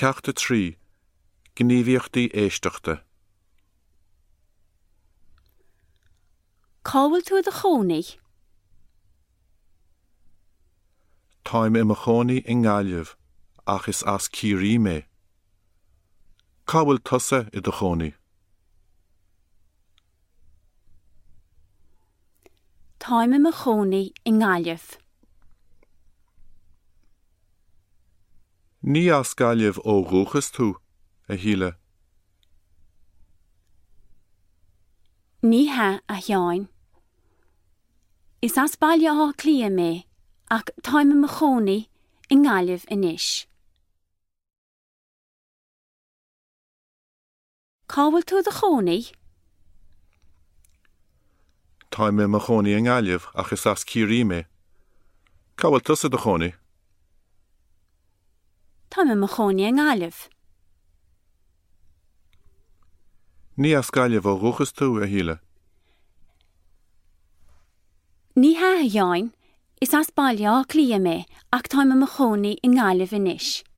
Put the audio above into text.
ceachta trí, gníomhaíochtaí éisteachta. Cábhail tú do chónaí? Táim I mo chónaí I ngáileamh, ach is as círí mé. Cábhail tusa I do chónaí? Táim mo chónaí I ngáileamh. Ní as gáileamh ó rúchas tú, a híle. Ní ha a theáin. Is as baile á clia mé, ach táim mo chónaí I ngáileamh inis. Cábhail tú do chónaí? Táim mo chónaí I ngáileamh, ach is as círí mé. Cábhail tusa do chónaí? Táim mo chónaí I ngáileamh. Ní as gáileamh ó rúchas tú, a híle. Ní ha a theáin, is as baile á clia mé, ach táim mo chónaí I ngáileamh inis.